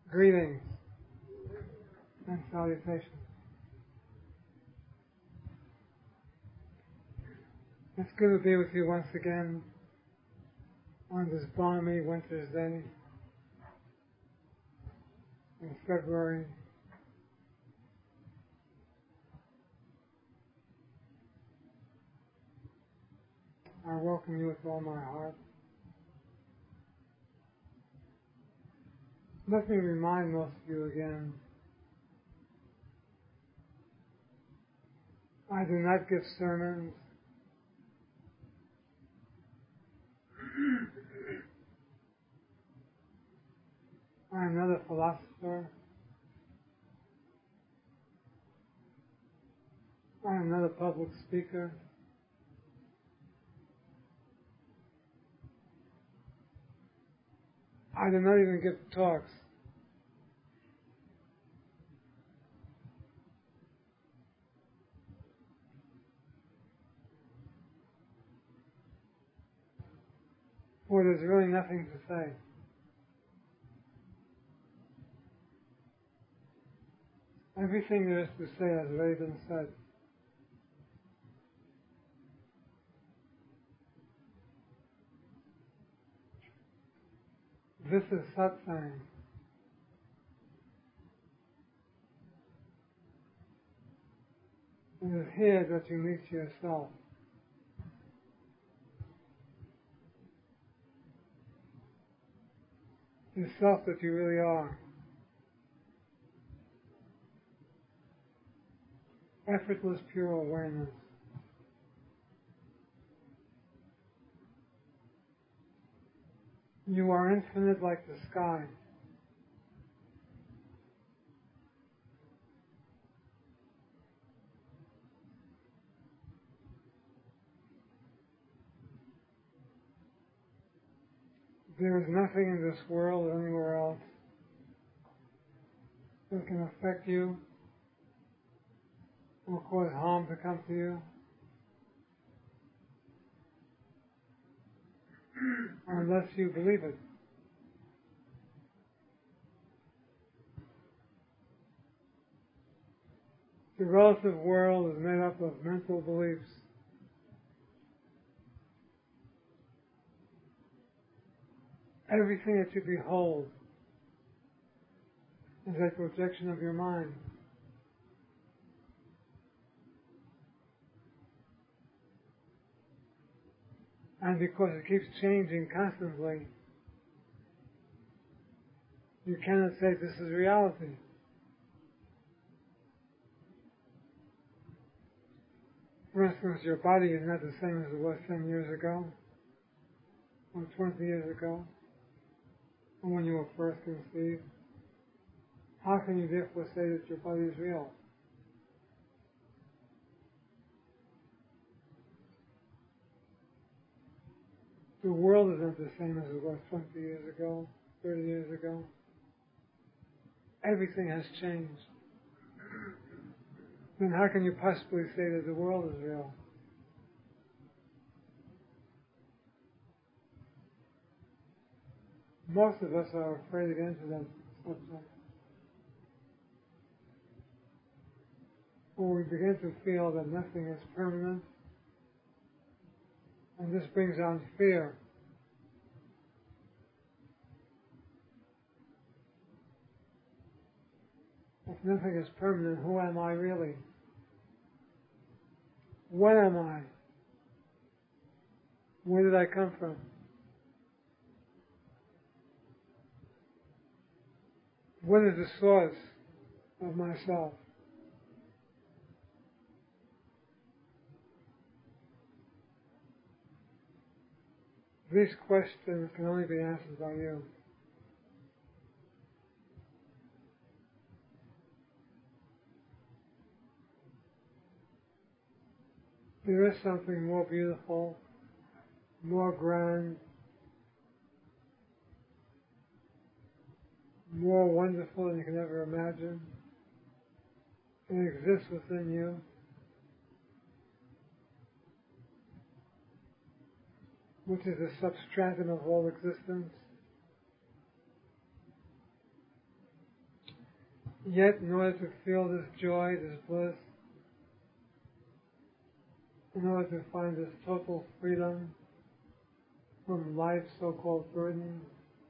Greetings and salutations. It's good to be with you once again on this balmy winter's day in February. I welcome you with all my heart. Let me remind most of you again, I do not give sermons. I am not a philosopher. I am not a public speaker. I do not even give talks. For there's really nothing to say. Everything there is to say has already been said. This is satsang. It is here that you meet yourself. The self that you really are. Effortless, pure awareness. You are infinite like the sky. There is nothing in this world or anywhere else that can affect you or cause harm to come to you unless you believe it. The relative world is made up of mental beliefs. Everything that you behold is a projection of your mind. And because it keeps changing constantly, you cannot say this is reality. For instance, your body is not the same as it was 10 years ago, or 20 years ago, or when you were first conceived. How can you therefore say that your body is real? The world is not the same as it was 20 years ago, 30 years ago. Everything has changed. Then how can you possibly say that the world is real? Most of us are afraid to get into that subject. For we begin to feel that nothing is permanent, and this brings on fear. If nothing is permanent, who am I really? What am I? Where did I come from? What is the source of myself? These questions can only be answered by you. There is something more beautiful, more grand, more wonderful than you can ever imagine. It exists within you. Which is the substratum of all existence. Yet, in order to feel this joy, this bliss, in order to find this total freedom from life's so-called burden,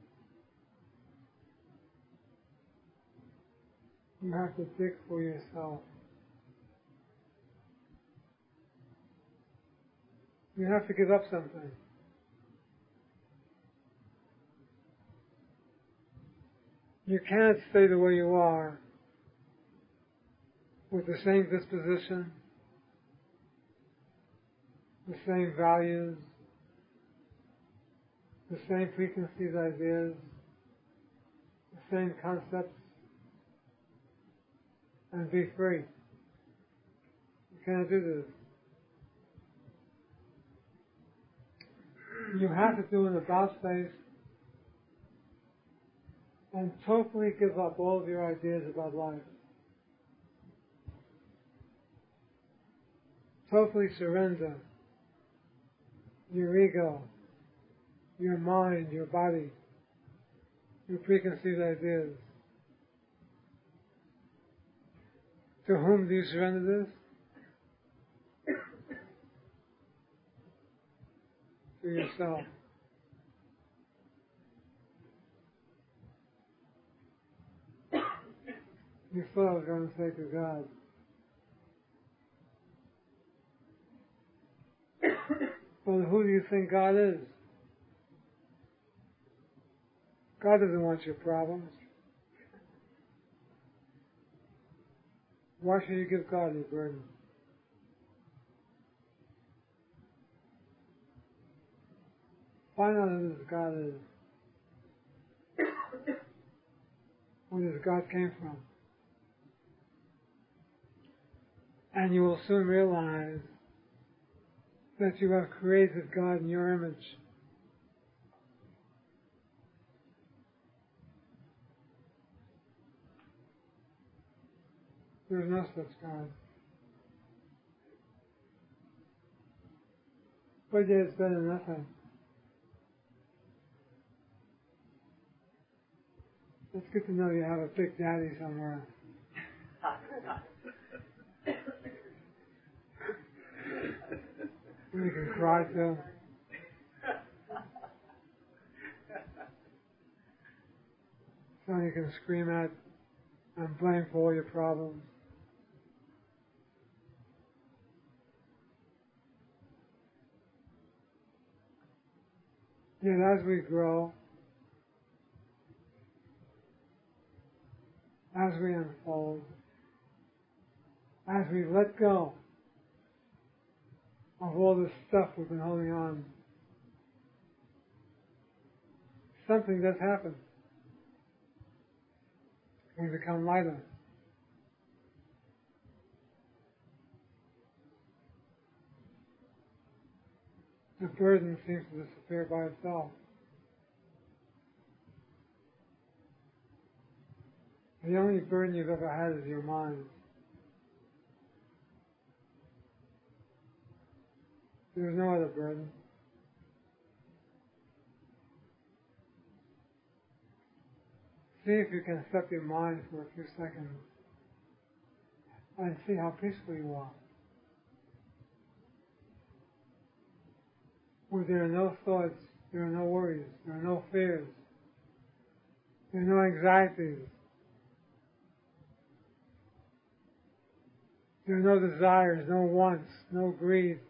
you have to dig for yourself. You have to give up something. You can't stay the way you are with the same disposition, the same values, the same preconceived ideas, the same concepts, and be free. You can't do this. You have to do an about face and totally give up all of your ideas about life. Totally surrender your ego, your mind, your body, your preconceived ideas. To whom do you surrender this? To yourself. You thought I was going to say to God. Well, who do you think God is? God doesn't want your problems. Why should you give God your burden? Find out who this God is. Where this God came from. And you will soon realize that you have created God in your image. There is no such God. But yet it's better than nothing. It's good to know you have a big daddy somewhere. You can cry to. Someone you can scream at and blame for all your problems. Yet as we grow, as we unfold, as we let go of all this stuff we've been holding on, something does happen. We become lighter. The burden seems to disappear by itself. The only burden you've ever had is your mind. There's no other burden. See if you can stop your mind for a few seconds and see how peaceful you are. Where there are no thoughts, there are no worries, there are no fears, there are no anxieties, there are no desires, no wants, no greed,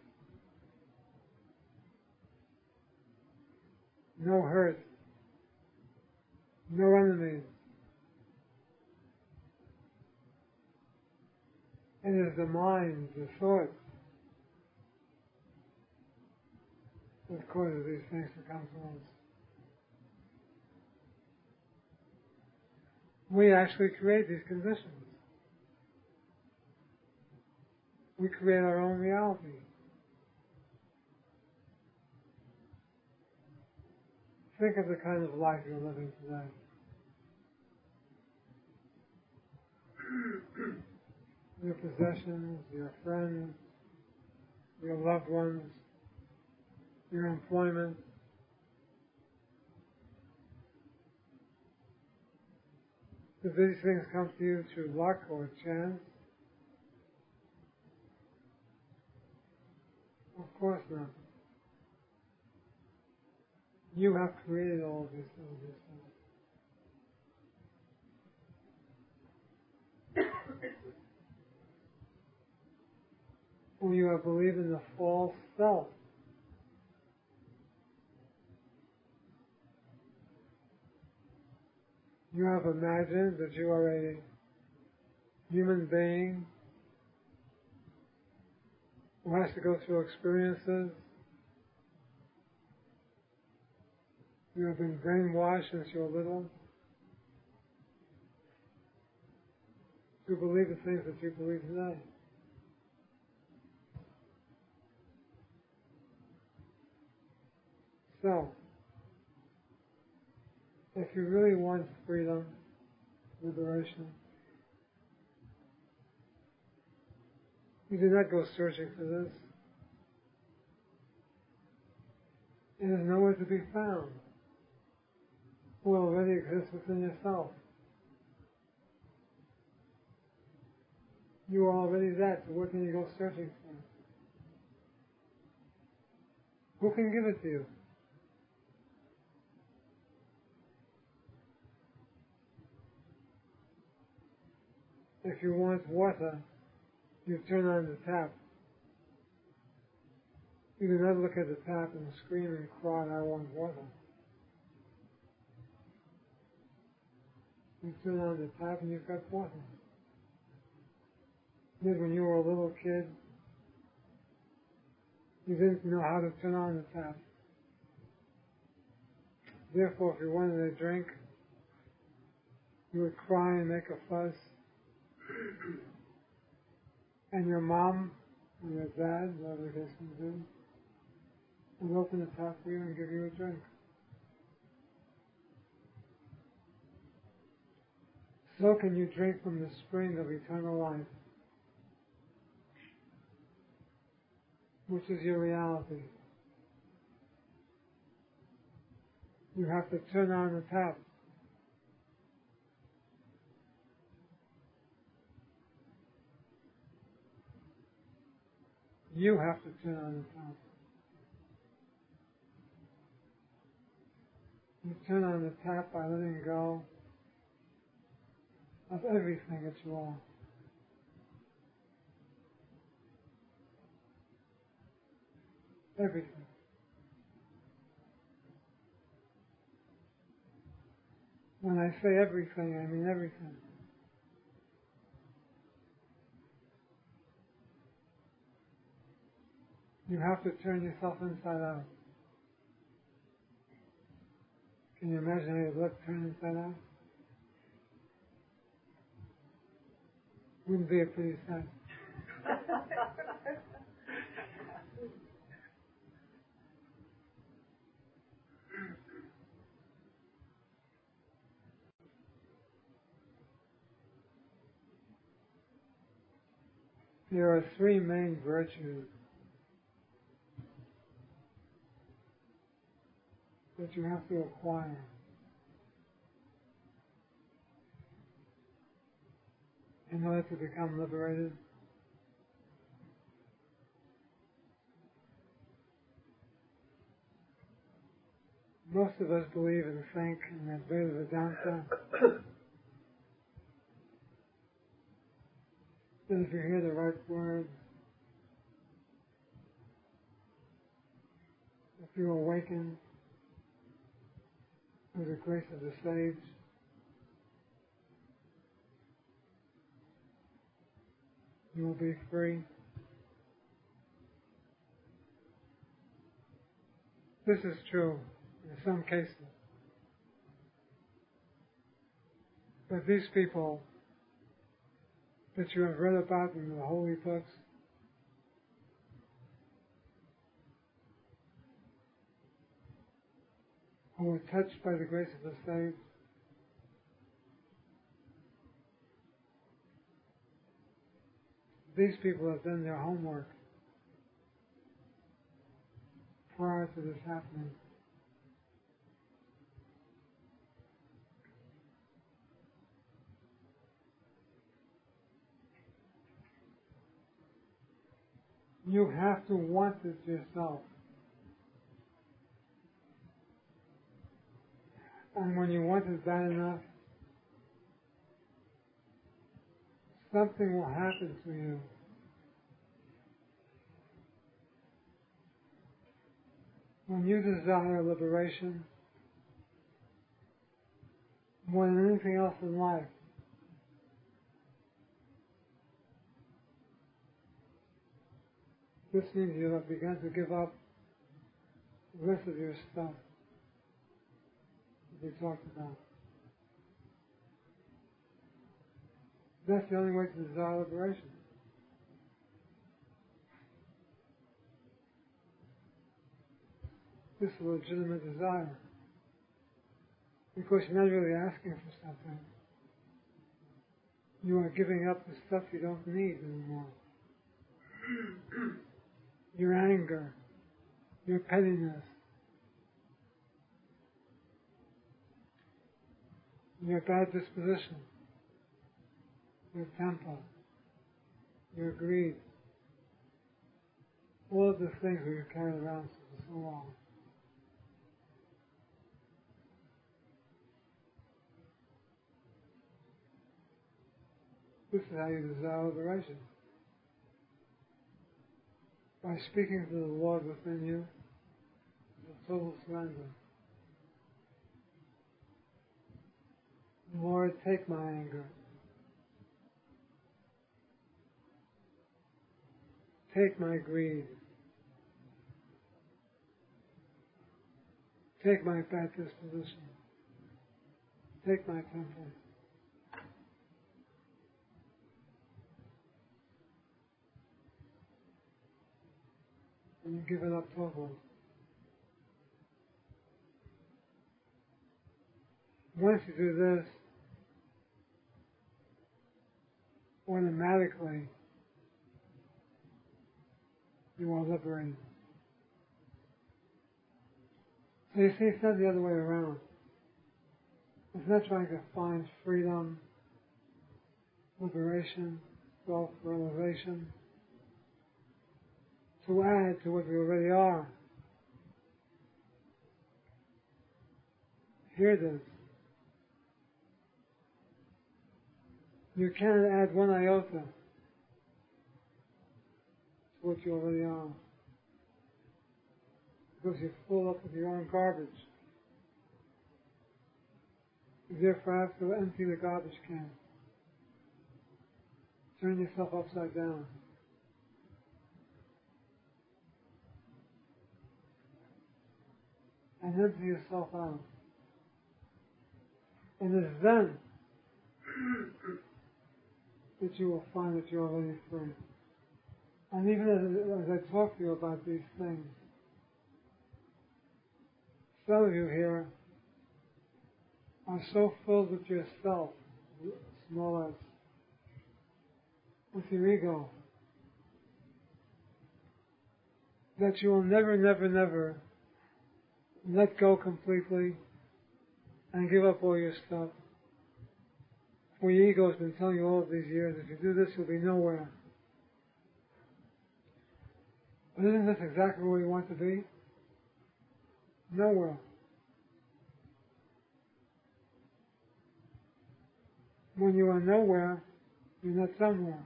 no hurt, no enemies. It is the mind, the thoughts, that causes these things to come to us. We actually create these conditions. We create our own reality. Think of the kind of life you're living today. Your possessions, your friends, your loved ones, your employment. Do these things come to you through luck or chance? Of course not. You have created all of this yourself. When you have believed in the false self, you have imagined that you are a human being who has to go through experiences. You have been brainwashed since you were little to believe the things that you believe today. So, if you really want freedom, liberation, you do not go searching for this. It is nowhere to be found. It already exists within yourself. You are already that, so what can you go searching for? Who can give it to you? If you want water, you turn on the tap. You do not look at the tap and scream and cry, I want water. You turn on the tap and you've got water. Yet when you were a little kid, you didn't know how to turn on the tap. Therefore, if you wanted a drink, you would cry and make a fuss. And your mom or your dad, whatever the case may be, would open the tap for you and give you a drink. So can you drink from the spring of eternal life, which is your reality. You have to turn on the tap. You have to turn on the tap. You turn on the tap by letting go of everything that you are. Everything. When I say everything, I mean everything. You have to turn yourself inside out. Can you imagine how your lip turn inside out? Wouldn't be a pretty sight. There are three main virtues that you have to acquire in order to become liberated. Most of us believe and think in Advaita Vedanta that if you hear the right words, if you awaken through the grace of the sage, you will be free. This is true in some cases. But these people that you have read about in the holy books, who were touched by the grace of the sage, these people have done their homework prior to this happening. You have to want it yourself. And when you want it bad enough, something will happen to you. When you desire liberation, more than anything else in life, this means you have begun to give up the rest of your stuff that we talked about. That's the only way to desire liberation. This is a legitimate desire. Because you're not really asking for something. You are giving up the stuff you don't need anymore. Your anger, your pettiness, your bad disposition, your temper, your greed, all of the things that you carried around for so long. This is how you desire liberation. By speaking to the Lord within you, with total surrender. Lord, take my anger. Take my greed. Take my bad disposition. Take my temper. And you give it up totally. Once you do this, automatically you are liberated. So you see, it's not the other way around. It's not trying to find freedom, liberation, self-realization, to add to what we already are. Hear this. You cannot add one iota to what you already are. Because you're full up with your own garbage. You therefore have to empty the garbage can. Turn yourself upside down. And empty yourself out. And it's then that you will find that you're already free. And even as I talk to you about these things, some of you here are so filled with yourself, small s, with your ego, that you will never, never, never let go completely and give up all your stuff. For your ego has been telling you all of these years, if you do this, you'll be nowhere. But isn't this exactly where you want to be? Nowhere. When you are nowhere, you're not somewhere.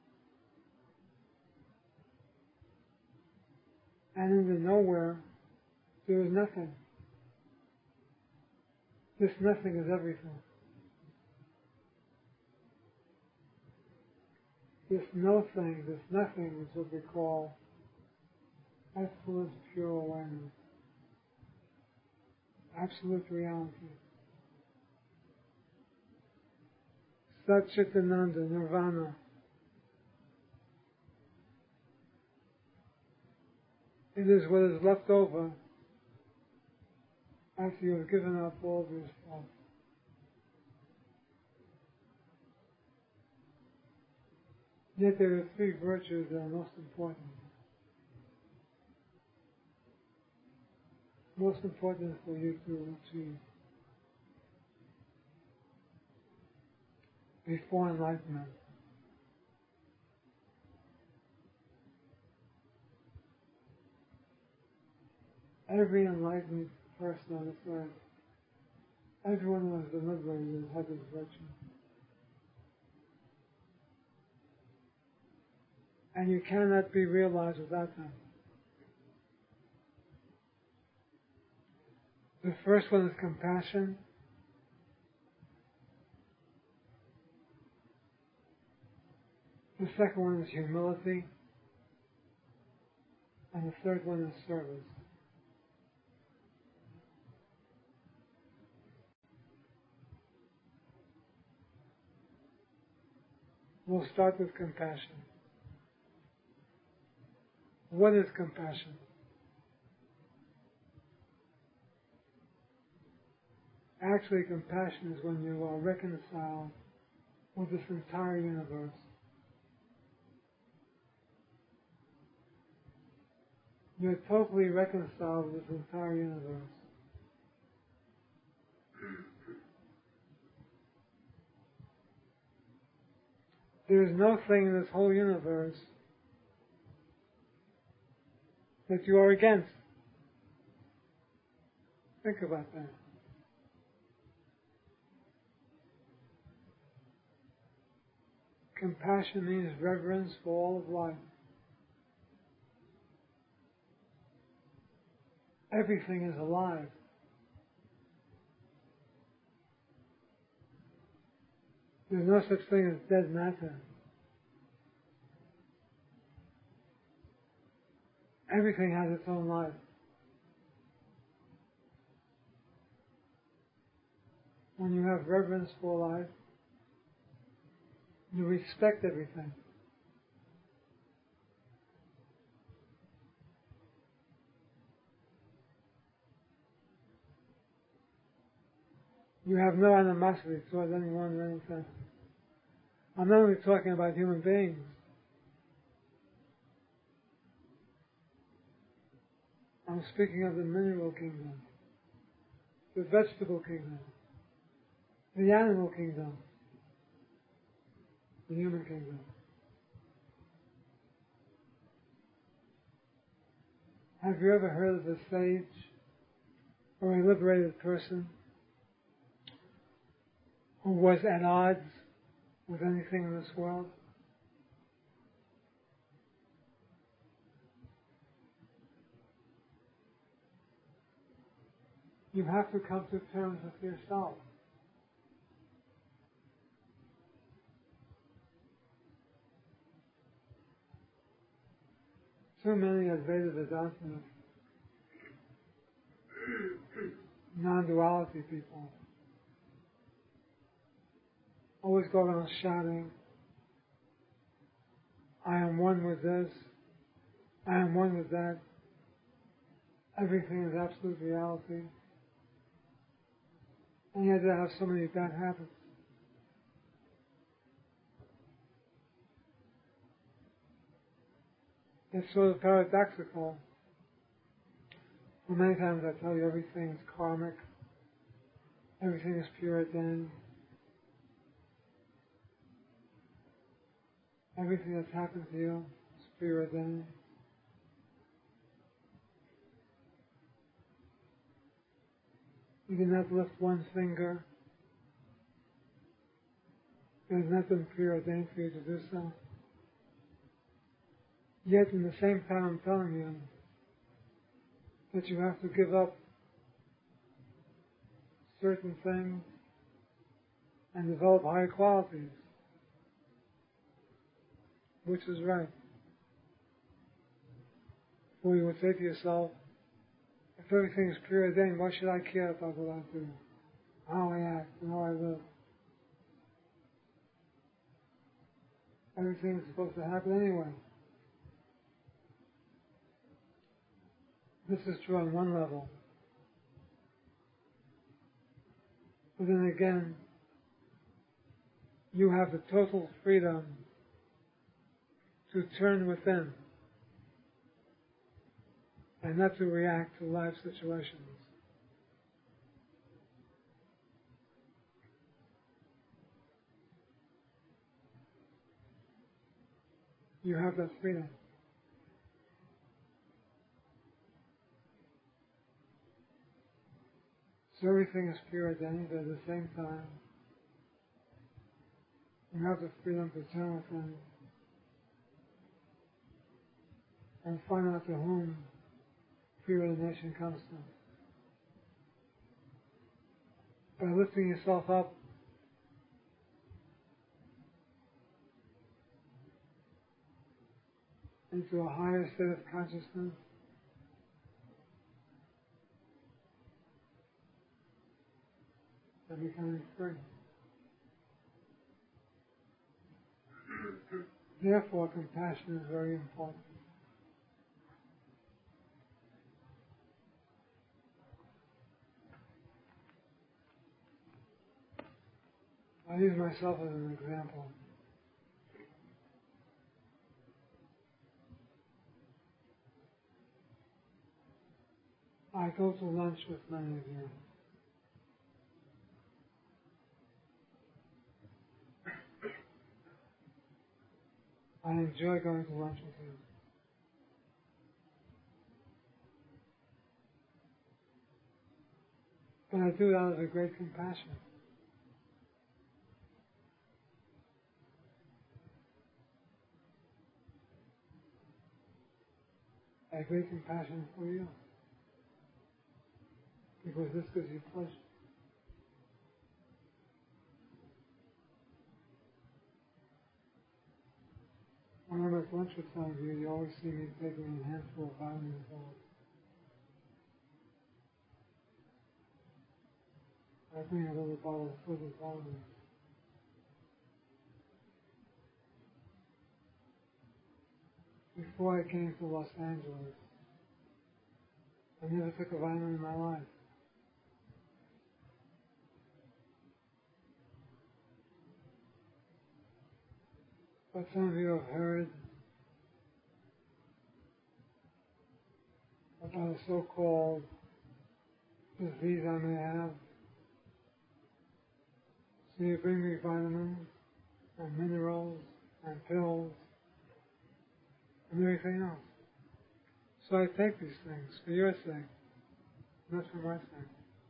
And in the nowhere, there is nothing. This nothing is everything. This no thing, this nothing is what we call absolute pure awareness. Absolute reality. Satchitananda, Nirvana. It is what is left over after you have given up all this stuff. Yet there are three virtues that are most important. Most important for you to achieve before enlightenment. every enlightened person on this earth, everyone who has been liberated has this virtue. And you cannot be realized without them. The first one is compassion. The second one is humility. And the third one is service. We'll start with compassion. What is compassion? Actually, compassion is when you are reconciled with this entire universe. You're totally reconciled with this entire universe. There is no thing in this whole universe that you are against. Think about that. Compassion means reverence for all of life. Everything is alive. There's no such thing as dead matter. Everything has its own life. When you have reverence for life, you respect everything. You have no animosity towards anyone or anything. I'm not only talking about human beings. I'm speaking of the mineral kingdom, the vegetable kingdom, the animal kingdom, the human kingdom. Have you ever heard of a sage or a liberated person who was at odds with anything in this world? You have to come to terms with yourself. Too many Advaita Vedanta non-duality people always go around shouting, I am one with this, I am one with that, everything is absolute reality. And yet they have so many bad habits. It's sort of paradoxical. Well, many times I tell you everything is karmic, everything is preordained, everything that's happened to you is preordained. You cannot lift one finger. It has not been preordained for you to do so. Yet in the same time I'm telling you that you have to give up certain things and develop higher qualities. Which is right. Or you would say to yourself, if everything is preordained, why should I care about what I do, how I act, and how I live? Everything is supposed to happen anyway. This is true on one level. But then again, you have the total freedom to turn within and not to react to life situations. You have that freedom. So everything is pure identity, but at the same time, you have the freedom to turn within and find out to whom pure ordination comes from. By lifting yourself up into a higher state of consciousness, and becoming free. Therefore, compassion is very important. I use myself as an example. I go to lunch with many of you. I enjoy going to lunch with you. But I do it out of a great compassion. A great compassion for you. Because this gives you pleasure. When I'm at lunch with some of you, you always see me taking a handful of vitamins out. I bring a little bottle full of vitamins. Before I came to Los Angeles, I never took a vitamin in my life. But some of you have heard about a so-called disease I may have. So you bring me vitamins and minerals and pills and everything else. So I take these things for your sake, not for my sake.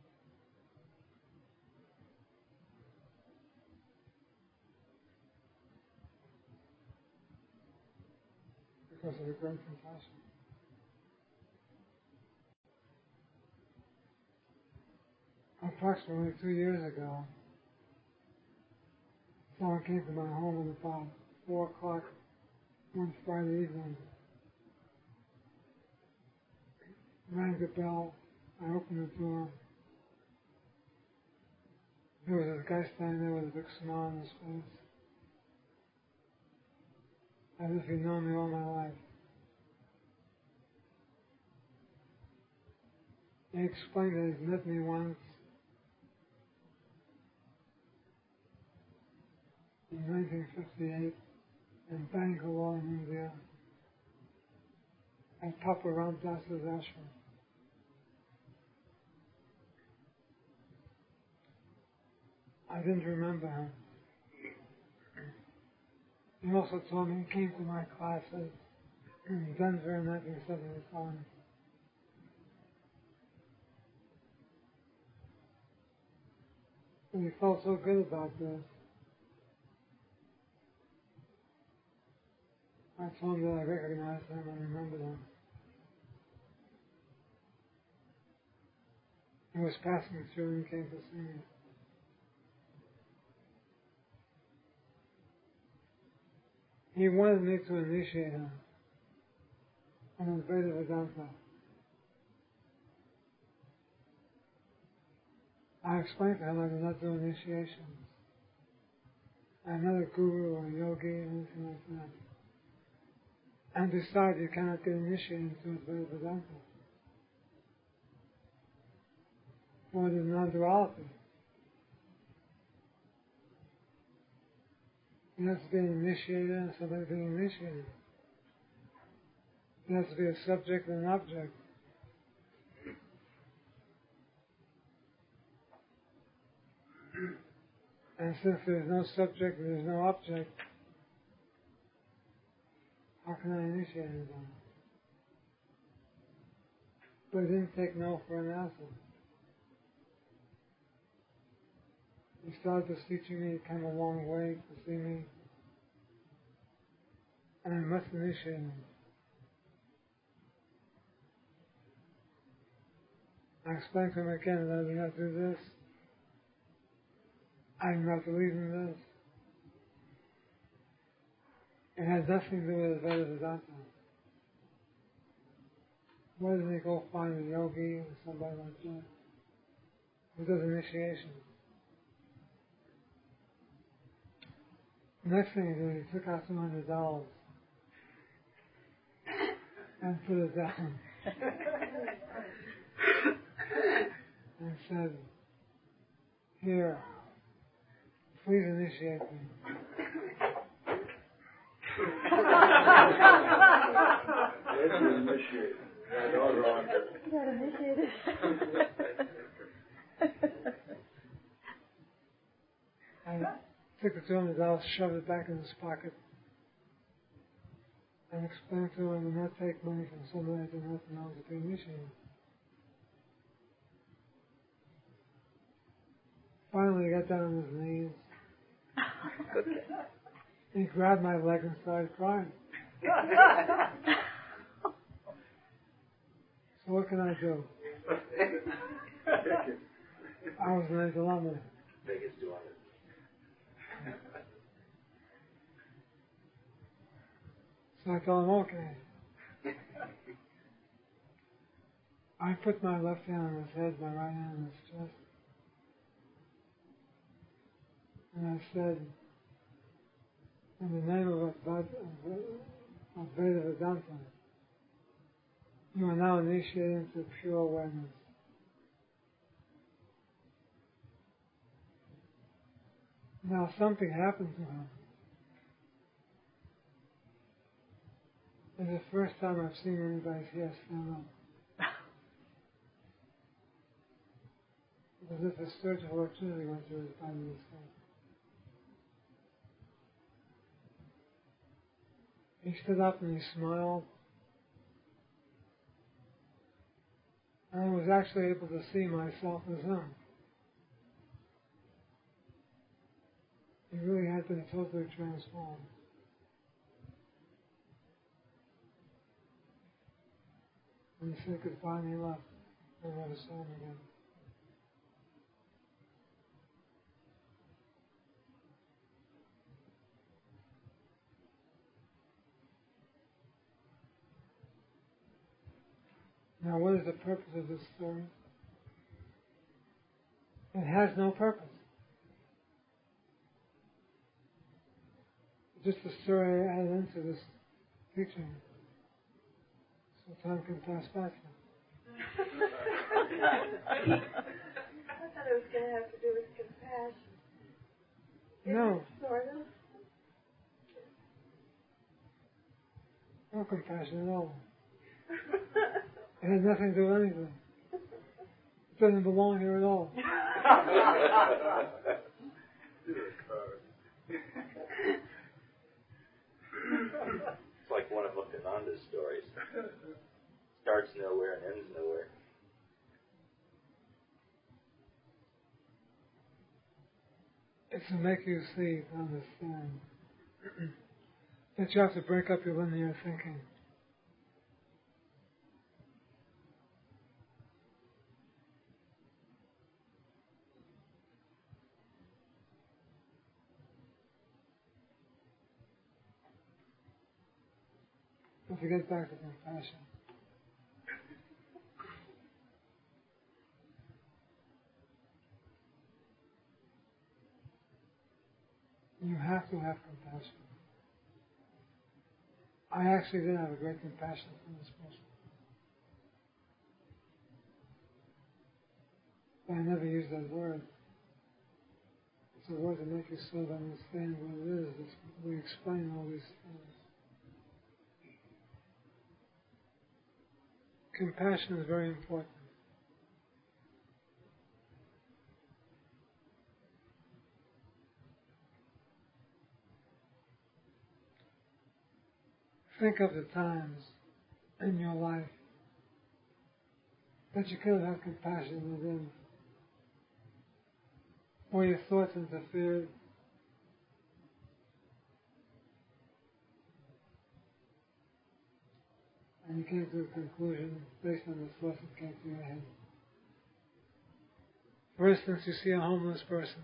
Because of the great compassion. Approximately 2 years ago, someone came to my home at about 4 o'clock one Friday evening. Rang the bell. I opened the door. There was this guy standing there with a big smile on his face, as if he'd known me all my life. He explained that he'd met me once in 1958 in Bangalore, in India, at Papa Ram Das's ashram. I didn't remember him. He also told me he came to my classes in Denver in 1975. And he felt so good about this. I told him that I recognized him and remembered him. He was passing through and he came to see me. He wanted me to initiate him in Advaita Vedanta. I explained to him I do not do initiations. I'm not a guru or a yogi or anything like that. And besides, you cannot get initiated into Advaita Vedanta. For the non-duality. There has to be an initiator and somebody being initiated. There has to be a subject and an object. And since there's no subject and there's no object, how can I initiate anyone? But he didn't take no for an answer. started just teaching me. He came a long way to see me. And I must initiate him. I explained to him again that I do not do this. I do not believe in this. It has nothing to do with Advaita Vedanta. Why doesn't he go find a yogi or somebody like that who does initiation? The next thing he did, he took out $200 and put it down and said, "Here, please initiate me." Got initiated. I took the $200, shoved it back in his pocket, and explained to him, "I do not take money from somebody I do not know to be initiated." Finally, he got down on his knees. He grabbed my leg and started crying. So what can I do? I was in a dilemma. So I told him, okay. I put my left hand on his head, my right hand on his chest. And I said, in the name of Advaita Vedanta, you are now initiated into pure awareness. Now something happened to him. It's the first time I've seen anybody's hair stand up. As if a surge of electricity went through his body and his head. He stood up and he smiled. And I was actually able to see myself as him. He really had been totally transformed. And he said goodbye and he left. I never saw him again. Now, what is the purpose of this story? It has no purpose. It's just a story added into this teaching, so time can pass faster. I thought it was going to have to do with compassion. No. Sort of. No compassion at all. It has nothing to do with anything. It doesn't belong here at all. It's like one of Muktananda's stories. Starts nowhere and ends nowhere. It's to make you see, to understand, that you have to break up your linear thinking. And to get back to compassion. You have to have compassion. I actually did have a great compassion for this person. But I never used that word. It's a word to make you sort of understand what it is. We explain all these things. Compassion is very important. Think of the times in your life that you could have compassion within, or your thoughts interfered, and you came to a conclusion based on the thoughts that came to your head. For instance, you see a homeless person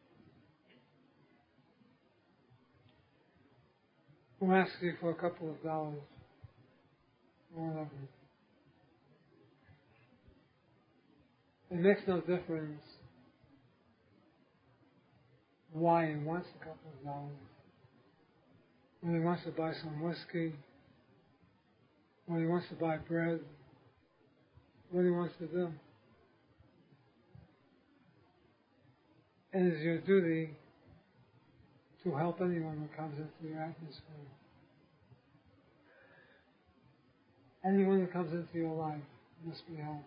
who asks you for a couple of dollars or whatever. It makes no difference why he wants a couple of dollars. Whether he wants to buy some whiskey, whether he wants to buy bread, what he wants to do. It is your duty to help anyone who comes into your atmosphere. Anyone who comes into your life must be helped.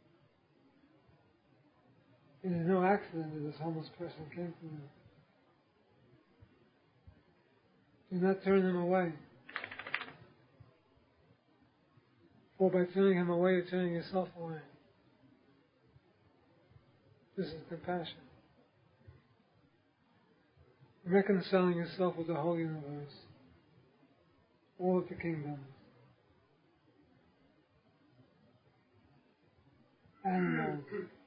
It is no accident that this homeless person came to you. Do not turn him away. For by turning him away, you're turning yourself away. This is compassion. Reconciling yourself with the whole universe, all of the kingdoms, animals,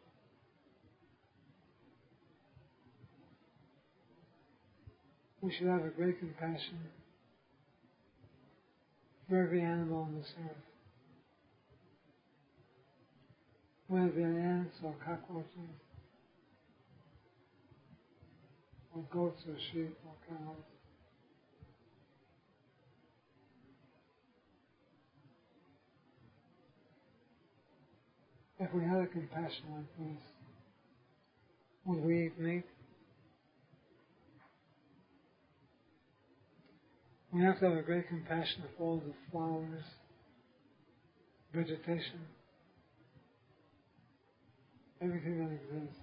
we should have a great compassion for every animal on this earth, whether they're ants or cockroaches, or goats or sheep or cows. If we had a compassion like this, would we eat meat? We have to have a great compassion for all the flowers, vegetation, everything that exists.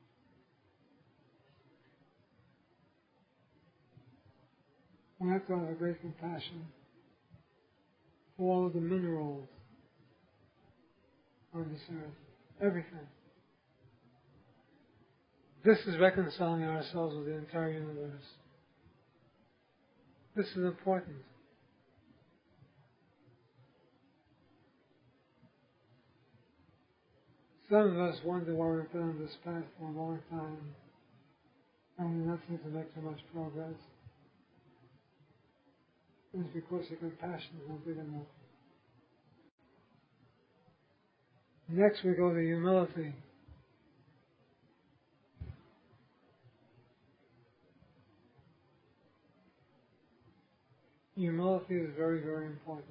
We have to have a great compassion for all of the minerals on this earth, everything. This is reconciling ourselves with the entire universe. This is important. Some of us wonder why we've been on this path for a long time and we don't seem to make too much progress. It's because your compassion is not big enough. Next we go to humility. Humility is very, very important.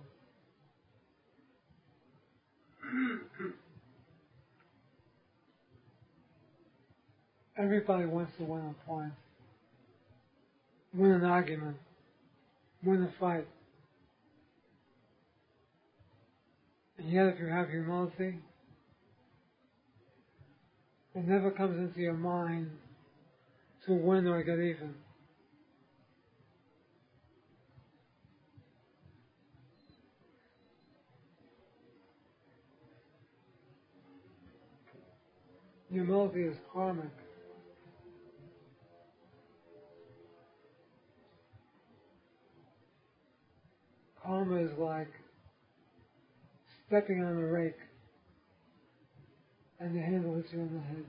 Everybody wants to win a point, win an argument, win a fight. And yet if you have humility, it never comes into your mind to win or get even. Humility is karmic. Karma is like stepping on a rake and the handle hits you on the head.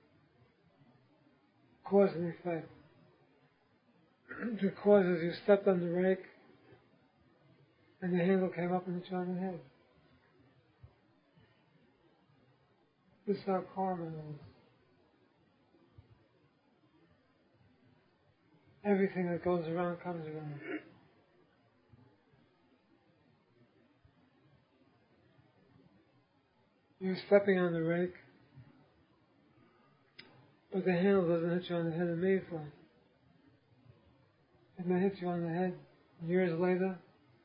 Cause and effect. The cause is you stepped on the rake and the handle came up and hit you on the head. This is how karma is. Everything that goes around comes around. You're stepping on the rake, but the handle doesn't hit you on the head immediately. It may hit you on the head years later,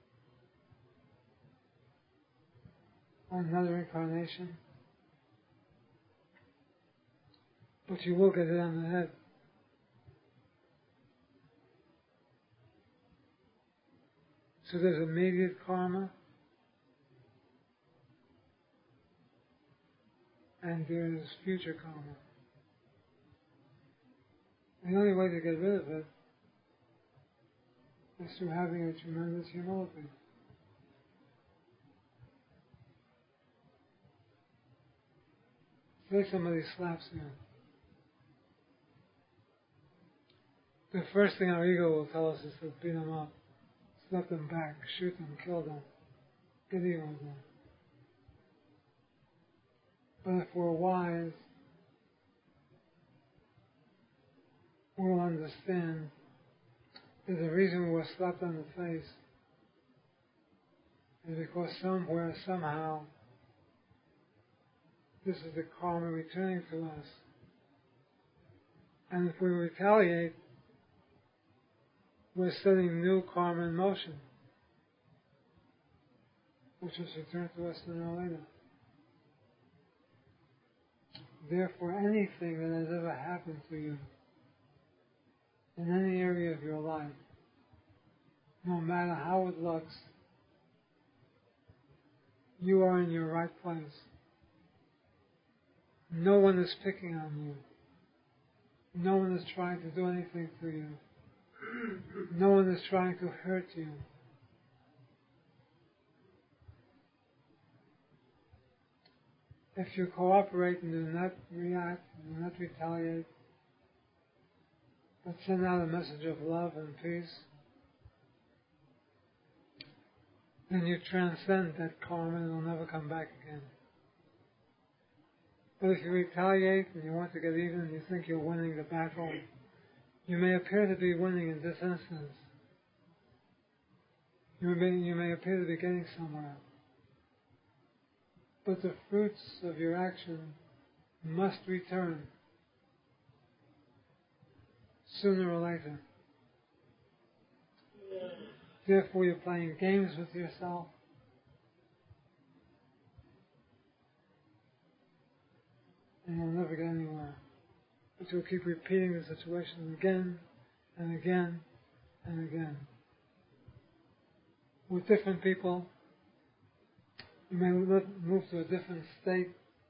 on another incarnation, but you will get it on the head. So there's immediate karma, and there is future karma. The only way to get rid of it is through having a tremendous humility. Say somebody slaps you. The first thing our ego will tell us is to beat them up, slap them back, shoot them, kill them, get even with them. But if we're wise, we'll understand that the reason we were slapped on the face is because somewhere, somehow, this is the karma returning to us. And if we retaliate, we're setting new karma in motion, which is returned to us sooner or later. Therefore, anything that has ever happened to you in any area of your life, no matter how it looks, you are in your right place. No one is picking on you. No one is trying to do anything to you. No one is trying to hurt you. If you cooperate and do not react, and do not retaliate, but send out a message of love and peace, then you transcend that karma and it will never come back again. But if you retaliate and you want to get even and you think you're winning the battle, you may appear to be winning in this instance. You may appear to be getting somewhere. But the fruits of your action must return sooner or later. Therefore, you're playing games with yourself. And you'll never get anywhere. But you'll keep repeating the situation again and again and again. With different people, you may move to a different state,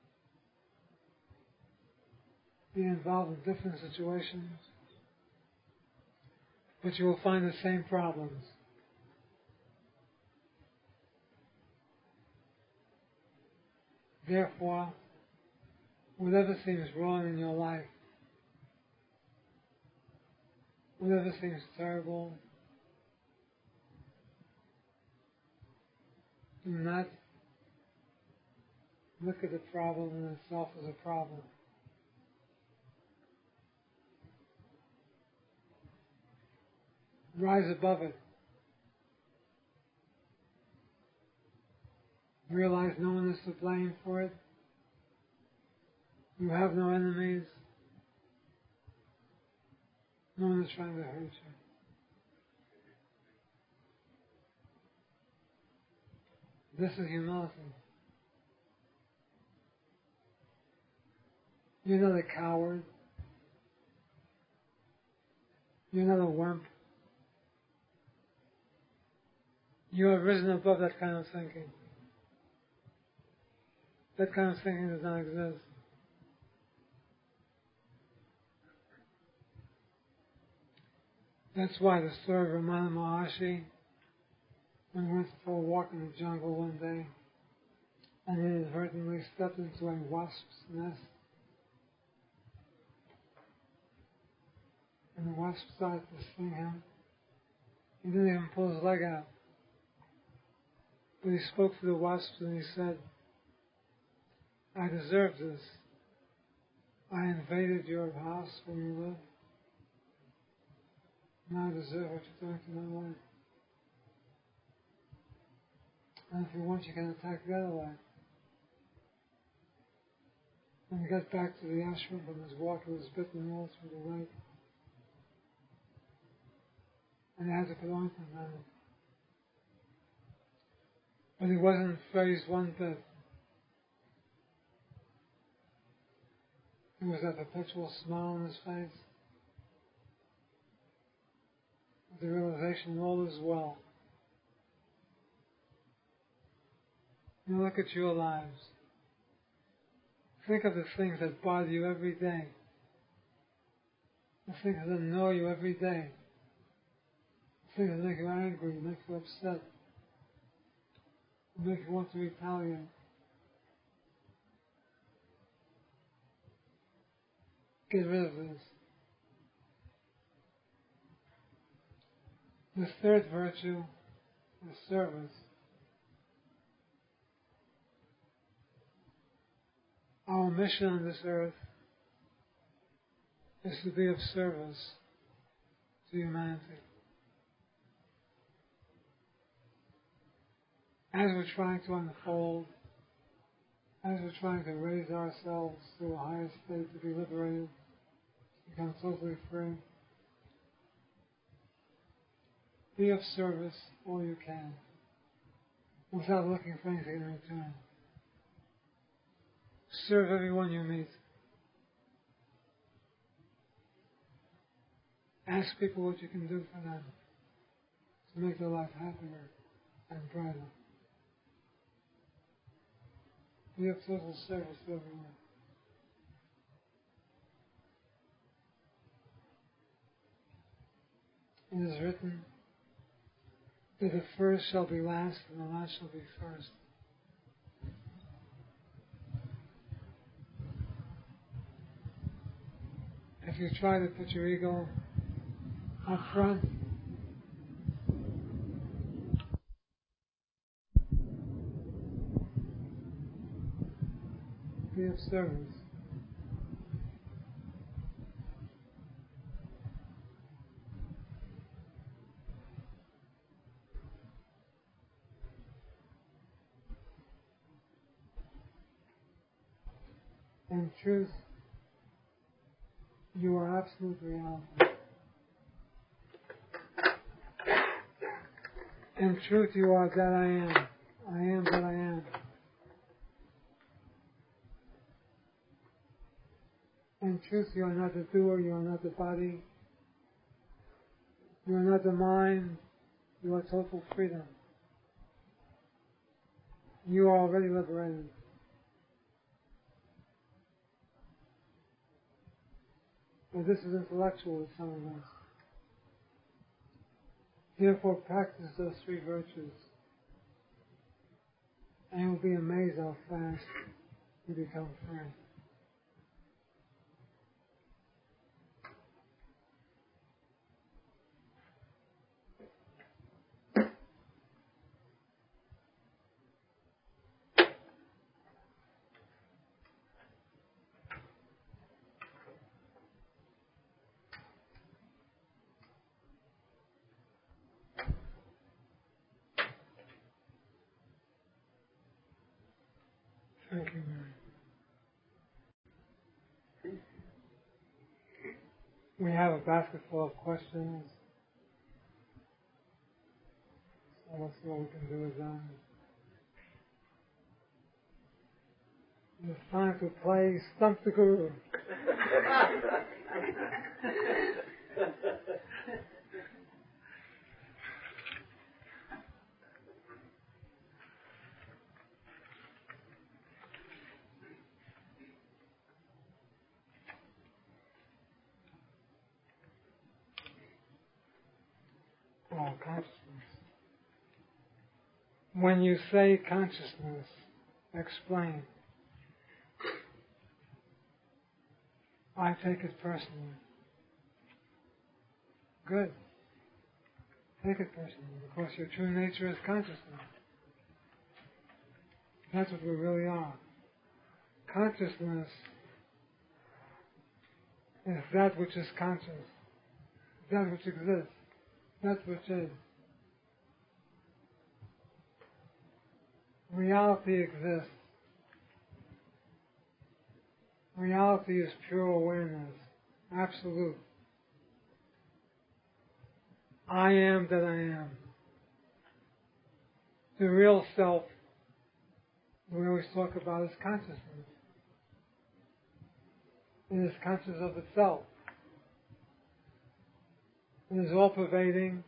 be involved in different situations, but you will find the same problems. Therefore, whatever seems wrong in your life, whatever seems terrible, do not look at the problem in itself as a problem. Rise above it. Realize no one is to blame for it. You have no enemies. No one is trying to hurt you. This is humility. You're not a coward. You're not a wimp. You have risen above that kind of thinking. That kind of thinking does not exist. That's why the story of Ramana Maharshi, when he went for a walk in the jungle one day, and he inadvertently stepped into a wasp's nest, and the wasp started to sting him. He didn't even pull his leg out. But he spoke to the wasp and he said, I deserve this. I invaded your house where you live. Now I deserve what you're doing to my wife. And if you want, you can attack the other wife. When he got back to the ashram from his walk, he was bitten all through the leg. And he had to put ointment on it. But he wasn't phased one bit. There was that perpetual smile on his face. The realization all is well. Now look at your lives. Think of the things that bother you every day. The things that annoy you every day. The things that make you angry, make you upset, make you want to retaliate. Get rid of this. The third virtue is service. Our mission on this earth is to be of service to humanity. As we're trying to unfold, as we're trying to raise ourselves to a higher state, to be liberated, to become totally free, be of service all you can, without looking for anything in return. Serve everyone you meet. Ask people what you can do for them to make their life happier and brighter. Be of total service to everyone. It is written that the first shall be last and the last shall be first. If you try to put your ego up front, be of service. In truth, you are absolute reality. In truth, you are that I am. I am that I am. In truth, you are not the doer, you are not the body, you are not the mind, you are total freedom. You are already liberated. But this is intellectual with some of us. Therefore, practice those three virtues, and you'll be amazed how fast you become free. Thank you, Mary. We have a basket full of questions. So let's see what we can do with them. It's time to play Stump the Guru. Oh, consciousness. When you say consciousness, explain. I take it personally. Good. Take it personally, because your true nature is consciousness. That's what we really are. Consciousness is that which is conscious, that which exists, that which is. Reality exists. Reality is pure awareness, absolute. I am that I am. The real self we always talk about is consciousness. It is conscious of itself. It is all-pervading.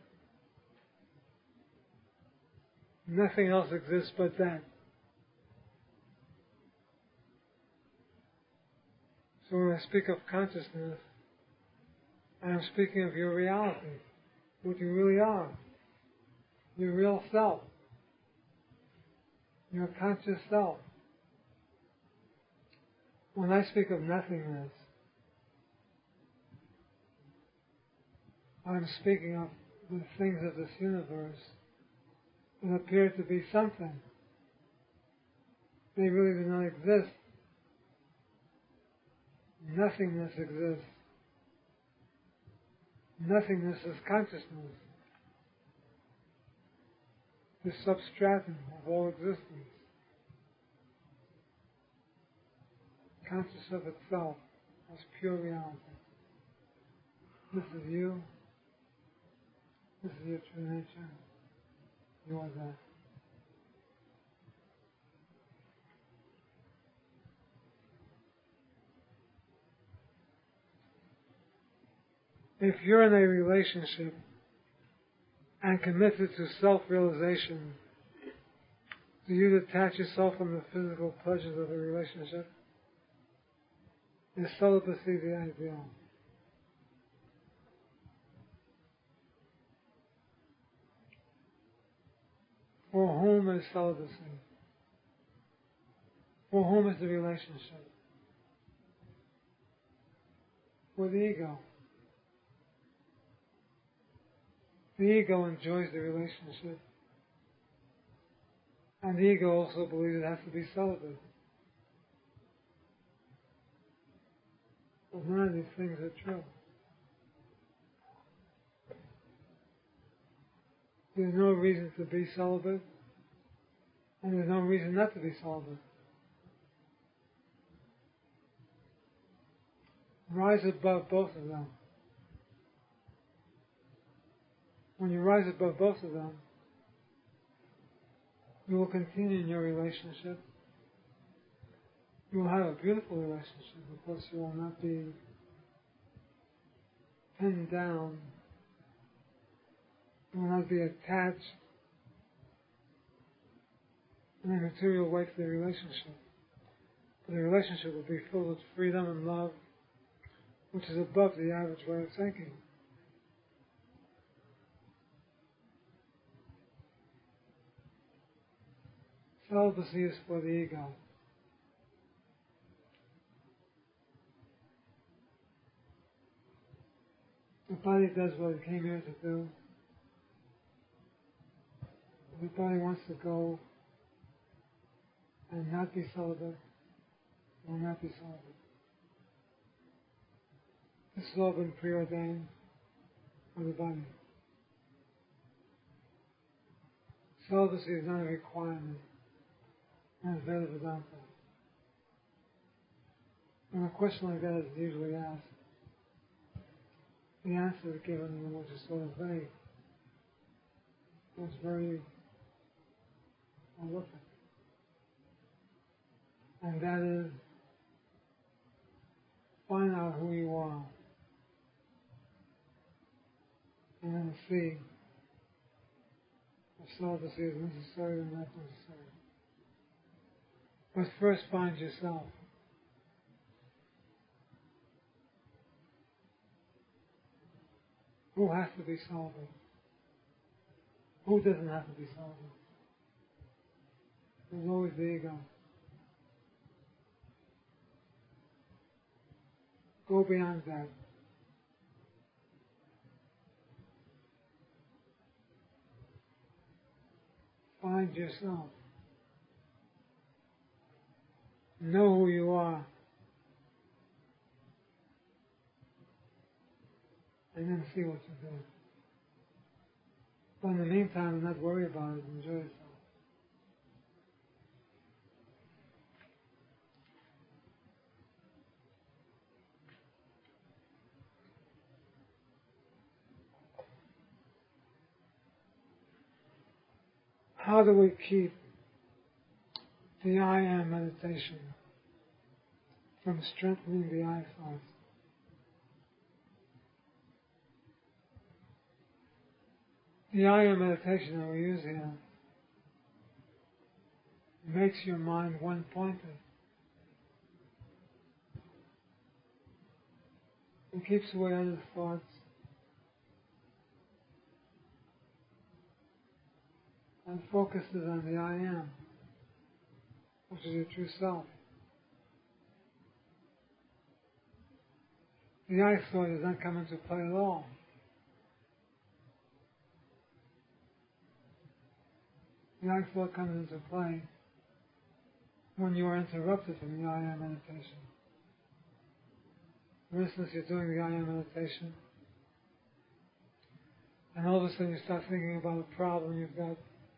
Nothing else exists but that. So when I speak of consciousness, I'm speaking of your reality, what you really are, your real self, your conscious self. When I speak of nothingness, I'm speaking of the things of this universe that appear to be something. They really do not exist. Nothingness exists. Nothingness is consciousness, the substratum of all existence, conscious of itself as pure reality. This is you. This is your true nature. You are that. If you're in a relationship and committed to self-realization, do you detach yourself from the physical pleasures of the relationship? Is celibacy the ideal? For whom is celibacy? For whom is the relationship? For the ego. The ego enjoys the relationship. And the ego also believes it has to be celibate. But none of these things are true. There's no reason to be celibate, and there's no reason not to be celibate. Rise above both of them. When you rise above both of them, you will continue in your relationship. You will have a beautiful relationship because you will not be pinned down. You will not be attached in a material way to the relationship. But the relationship will be filled with freedom and love, which is above the average way of thinking. Celibacy is for the ego. The body does what it came here to do. If the body wants to go and not be celibate, it will not be celibate. This has all been preordained for the body. Celibacy is not a requirement in Advaita Vedanta. When a question like that is usually asked, the answer is given which is sort of vague. It's very prolific. And that is, find out who you are and then see if celibacy is necessary or not necessary. But first find yourself. Who has to be celibate? Who doesn't have to be celibate? There's always the ego. Go beyond that. Find yourself. Know who you are. And then see what you do. But in the meantime, not worry about it. Enjoy yourself. How do we keep the I Am meditation from strengthening the I thoughts? The I Am meditation that we use here makes your mind one-pointed. and keeps away other thoughts, and focuses on the I am, which is your true self. The I thought does not come into play at all. The I thought comes into play when you are interrupted from the I am meditation. For instance, you're doing the I am meditation, and all of a sudden you start thinking about a problem you've got.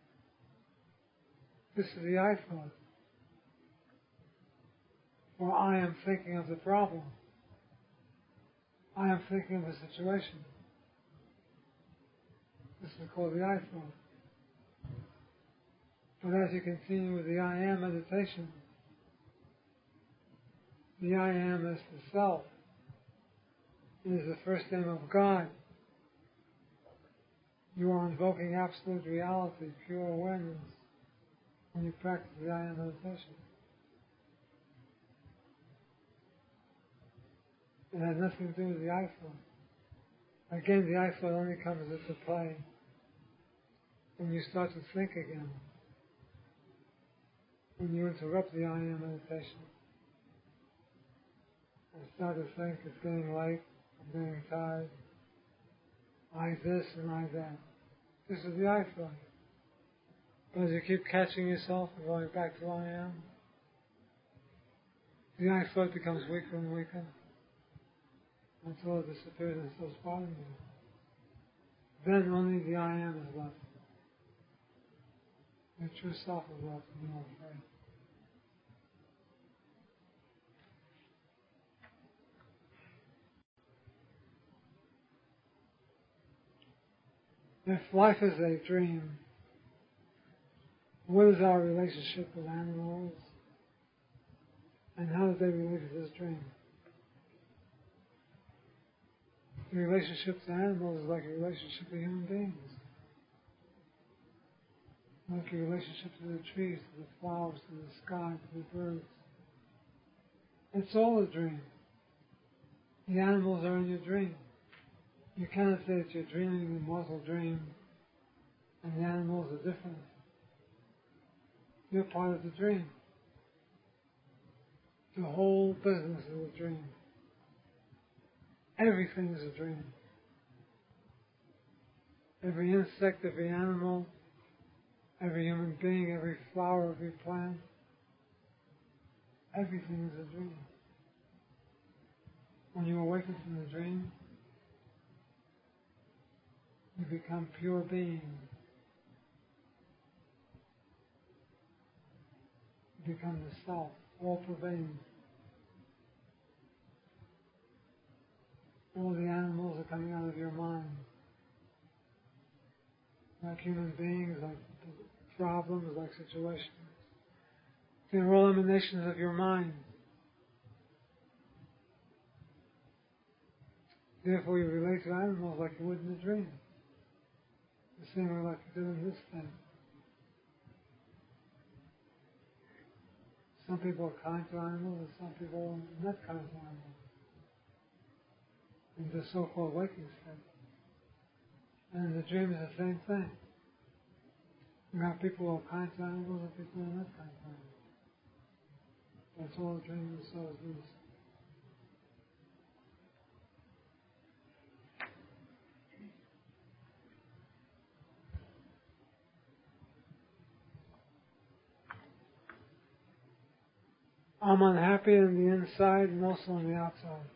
This is the I thought. Or I am thinking of the problem. I am thinking of the situation. This is called the I thought. But as you continue with the I am meditation, the I am is the self. It is the first name of God. You are invoking absolute reality, pure awareness, when you practice the I am meditation. It has nothing to do with the I thought. Again, the I thought only comes into play when you start to think again. When you interrupt the I am meditation and start to think, it's getting late, I'm getting tired, I this and I that. This is the I thought. But as you keep catching yourself and going back to I am, the I thought becomes weaker and weaker until it disappears and stops bothering you. Then only the I am is left. Your true self is left and you're afraid. If life is a dream, what is our relationship with animals? And how do they relate to this dream? The relationship to animals is like a relationship to human beings. Like a relationship to the trees, to the flowers, to the sky, to the birds. It's all a dream. The animals are in your dream. You cannot say that you're dreaming an immortal dream and the animals are different. You're part of the dream. The whole business is a dream. Everything is a dream. Every insect, every animal, every human being, every flower, every plant, everything is a dream. When you awaken from the dream, you become pure being. You become the self, all-pervading. All the animals are coming out of your mind. Like human beings, like problems, like situations. They're all emanations of your mind. Therefore you relate to animals like you would in a dream. The same way like you do in this thing. Some people are kind to animals and some people are not kind to animals. In the so-called waking state. And in the dream is the same thing. You have people who are kind to animals and people who are not kind to animals. That's all the dream is, so is this. I'm unhappy on the inside and also on the outside.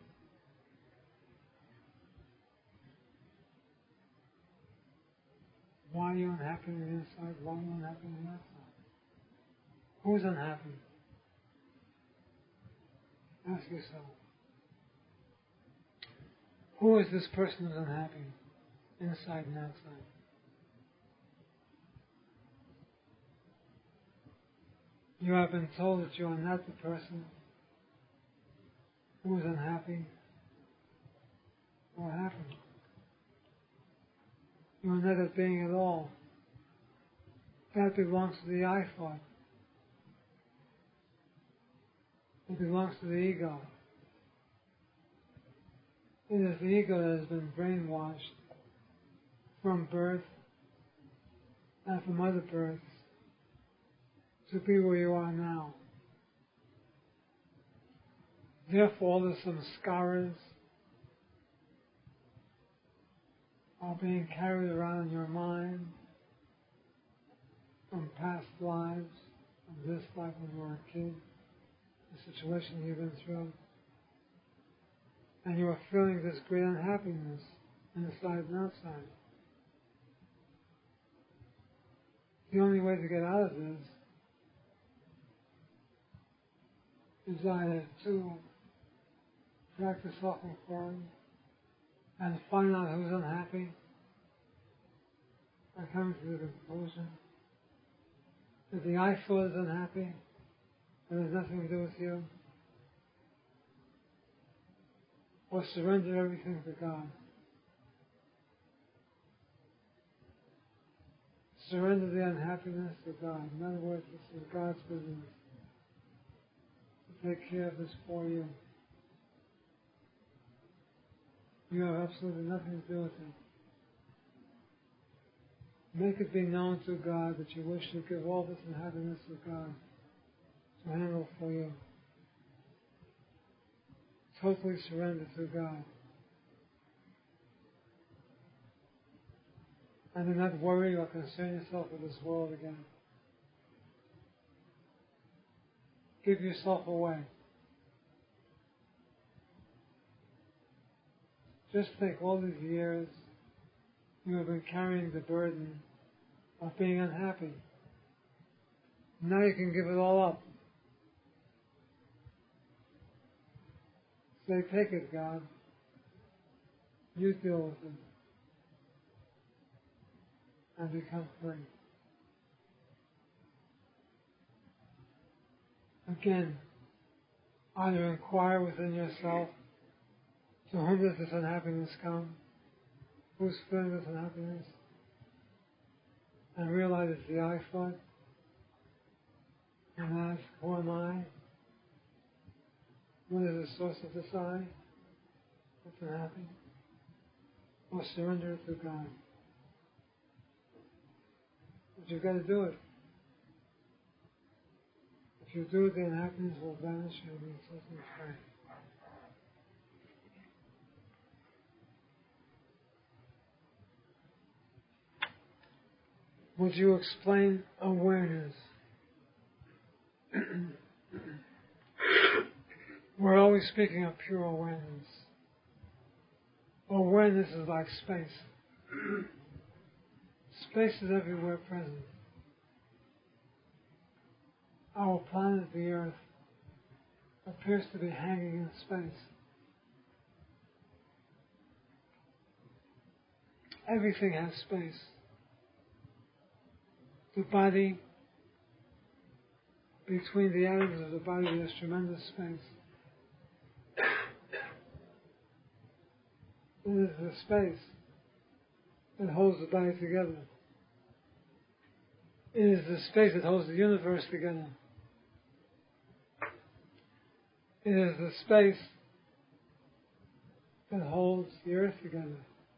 Why are you unhappy on the inside? Why are you unhappy on the outside? Who's unhappy? Ask yourself. Who is this person who's unhappy? Inside and outside. You have been told that you are not the person who is unhappy or happy. You are not a being at all. That belongs to the I thought. It belongs to the ego. It is the ego that has been brainwashed from birth and from other births to be where you are now. Therefore, all the samskaras are being carried around in your mind from past lives, from this life when you were a kid, the situation you've been through. And you are feeling this great unhappiness inside and outside. The only way to get out of this is either to practice self-inquiry and find out who's unhappy by coming to the conclusion that the I thought is unhappy and has nothing to do with you, or surrender everything to God. Surrender the unhappiness to God. In other words, this is God's business to take care of this for you. You have absolutely nothing to do with it. Make it be known to God that you wish to give all this unhappiness to God to handle for you. Totally surrender to God. And do not worry or concern yourself with this world again. Give yourself away. Just think all these years you have been carrying the burden of being unhappy. Now you can give it all up. Say, take it, God. You deal with it. And become free. Again, either inquire within yourself, to whom does this unhappiness come? Who's feeling this unhappiness? And realize it's the I thought. And ask, who am I? What is the source of this I that's unhappy? Or surrender it to God. But you've got to do it. If you do it, the unhappiness will vanish and you'll be totally free. Would you explain awareness? We're always speaking of pure awareness. Awareness is like space. Space is everywhere present. Our planet, the Earth, appears to be hanging in space. Everything has space. The body, between the atoms of the body, there's tremendous space. It is the space that holds the body together. It is the space that holds the universe together. It is the space that holds the earth together.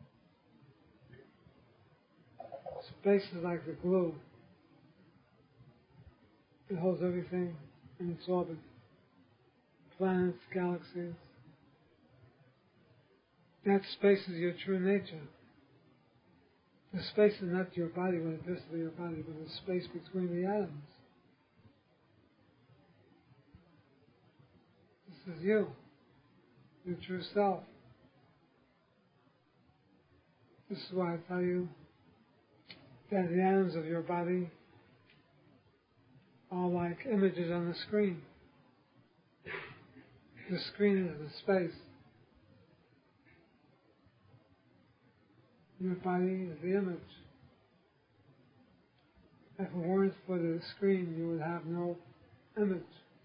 Space is like the glue. It holds everything in its orbit. Planets, galaxies. That space is your true nature. The space is not your body when it appears to be your body, but the space between the atoms. This is you, your true self. This is why I tell you that the atoms of your body are like images on the screen. The screen is the space. Your body is the image. If it weren't for the screen, you would have no image.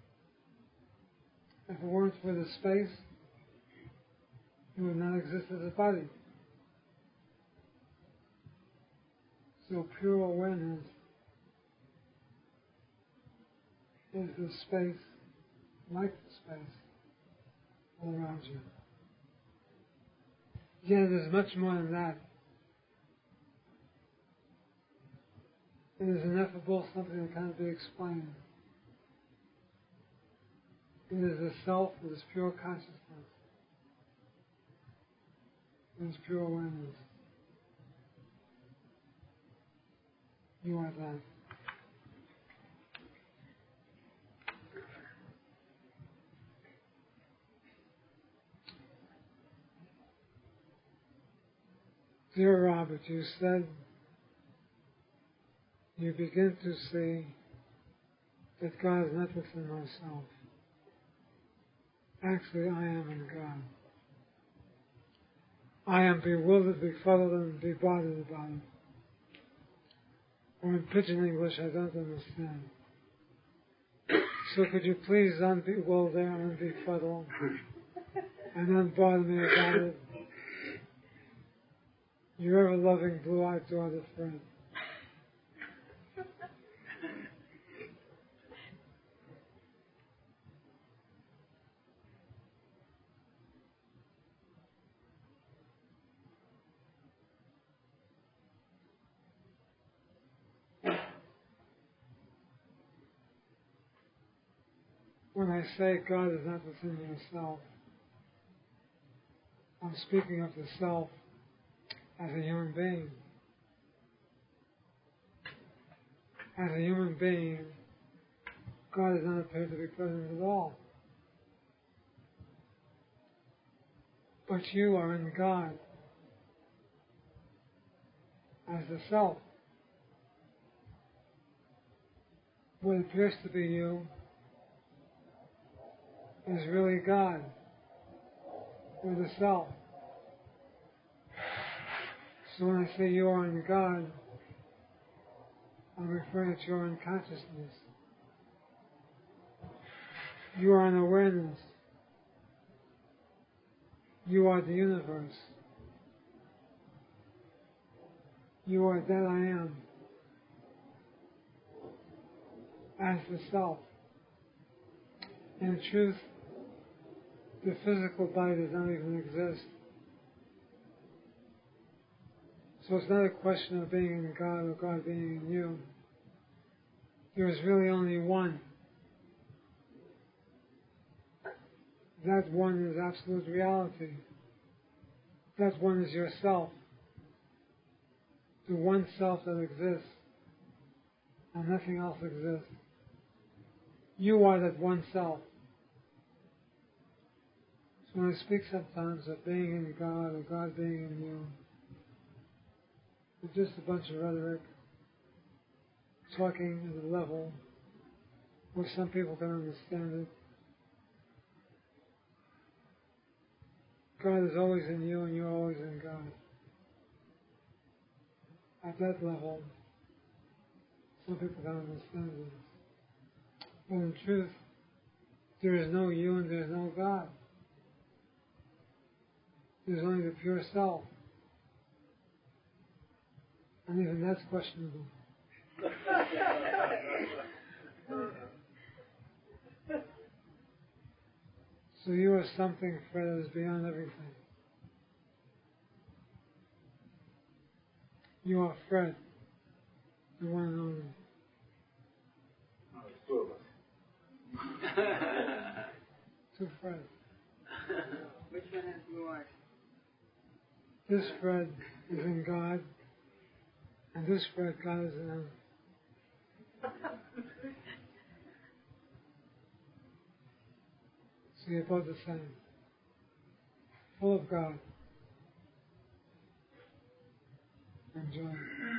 If it weren't for the space, you would not exist as a body. So pure awareness is the space, like the space, all around you. Yeah, there's much more than that. It is ineffable, something that cannot be explained. It is the self, it is pure consciousness. It is pure awareness. You are that. Dear Robert, you said you begin to see that God is not within myself. Actually, I am in God. I am bewildered, befuddled, and bebothered about it. Or in pidgin English, I don't understand. So could you please unbewilder, unbefuddle, and unbother me about it? Your ever-loving blue-eyed daughter, Fred. When I say God is not within yourself, I'm speaking of the self as a human being. As a human being, God does not appear to be present at all. But you are in God as the self. What appears to be you is really God, or the self. So when I say you are in God, I'm referring to your unconsciousness. You are an awareness. You are the universe. You are that I am as the self. In truth, the physical body does not even exist. So it's not a question of being in God or God being in you. There is really only one. That one is absolute reality. That one is yourself. The one self that exists, and nothing else exists. You are that one self. So when I speak sometimes of being in God or God being in you, it's just a bunch of rhetoric, talking at a level where some people can understand it. God is always in you and you're always in God. At that level, some people can understand this. But in truth, there is no you and there is no God. There's only the pure self. And even that's questionable. So you are something, Fred, that is beyond everything. You are Fred, the one and only. Oh, there's two of us. Two Freds. Which one has more? This Fred is in God, and this Fred, God is in him. So you're both the same. Full of God. Enjoy.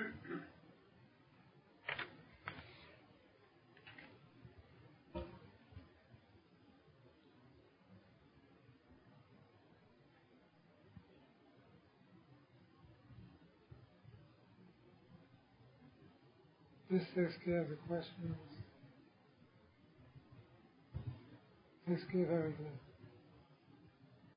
This takes care of the questions. Takes care of everything.